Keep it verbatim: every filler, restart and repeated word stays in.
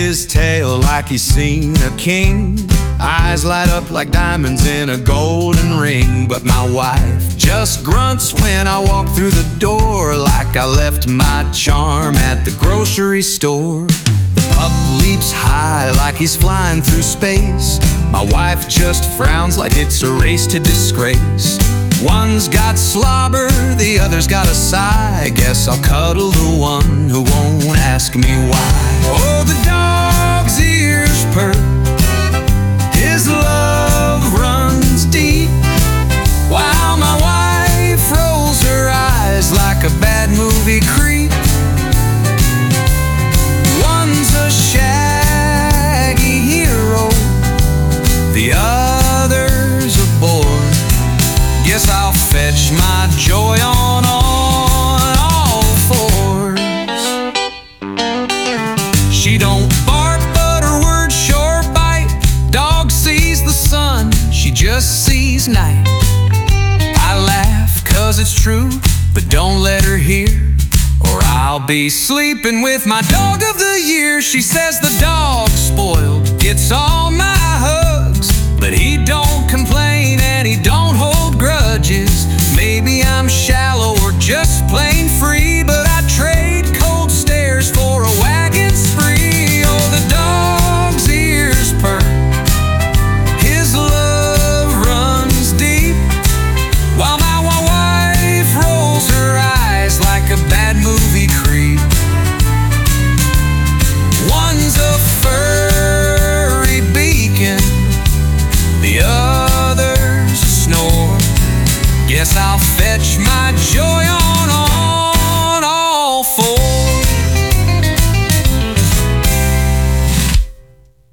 his tail like he's seen a king. Eyes light up like diamonds in a golden ring. But my wife just grunts when I walk through the door, like I left my charm at the grocery store. The pup leaps high like he's flying through space. My wife just frowns like it's a race to disgrace. One's got slobber, the other's got a sigh. Guess I'll cuddle the one who won't ask me why. Oh, the dog's ears perk, his love runs deep, while my wife rolls her eyes like a bad movie creep. One's a shaggy hero, the other's a bore. Guess I'll fetch my joy on on all fours. She don't bark, but her words sure bite. Dog sees the sun, she just sees night. I laugh cause it's true, but don't let her hear, or I'll be sleeping with my dog of the year. She says the dog's spoiled, gets all my hugs, but he don't complain and he don't hold grudges. Maybe I'm shallow or just plain free, but I trade cold stares for a wagon spree. Oh, the dog's ears perk, his love runs deep, while my wife rolls her eyes like a bad movie creep. One's a furry beacon, the other's a snore. Guess I'll fetch my joy on